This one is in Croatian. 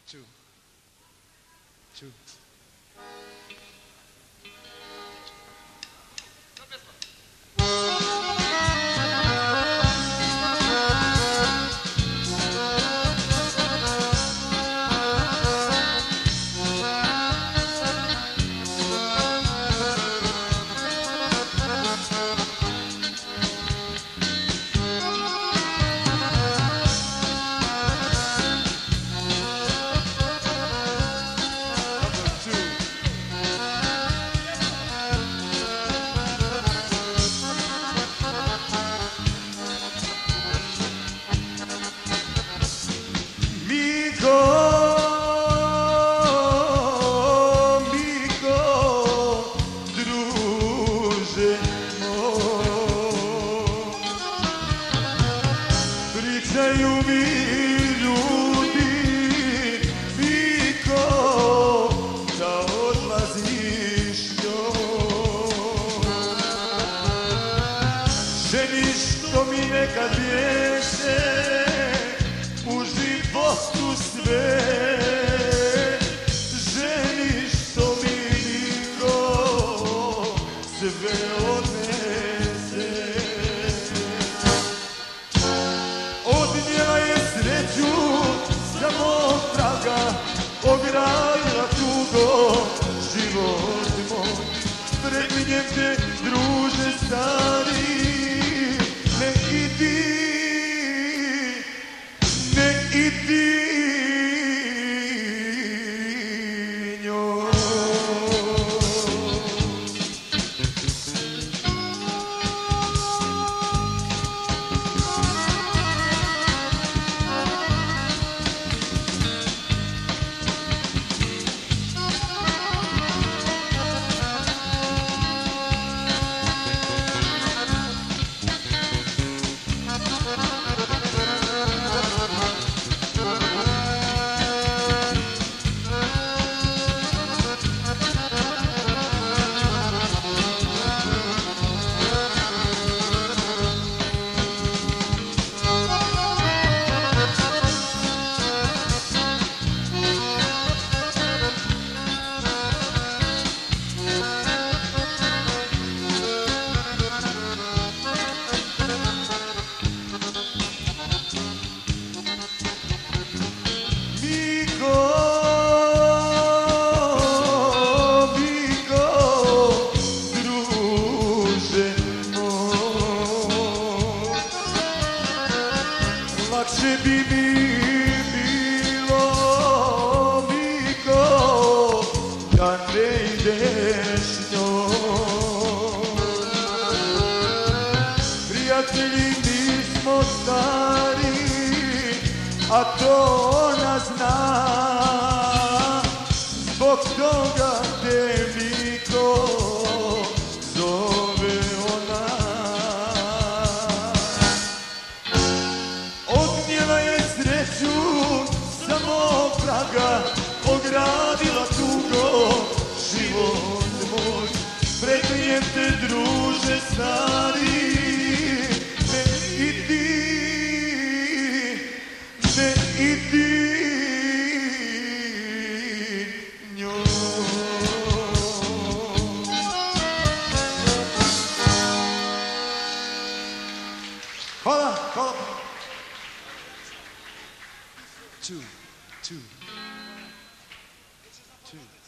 two, two. Pričaju mi ljudi, Miko, da odlaziš njoj. Ženi što mi nekad bješe, u životu sve. Ženi što mi niko sve odnese. Odnijela je sreću sa mog praga, ogradila tugo život moj. Preklinjem te, druže stari, ne idi, ne idi njoj. Lakše bi mi bilo, Miko, da ne ideš njoj. Prijatelji mi smo stari, a to ona zna. Zbog toga te, Miko, zove ona. Odnijela je sreću sa mog praga, ogradila tugo život moj. Preklinjem te, druže stari, ne idi, ne idi njoj. Hvala, hvala. Two, two, two.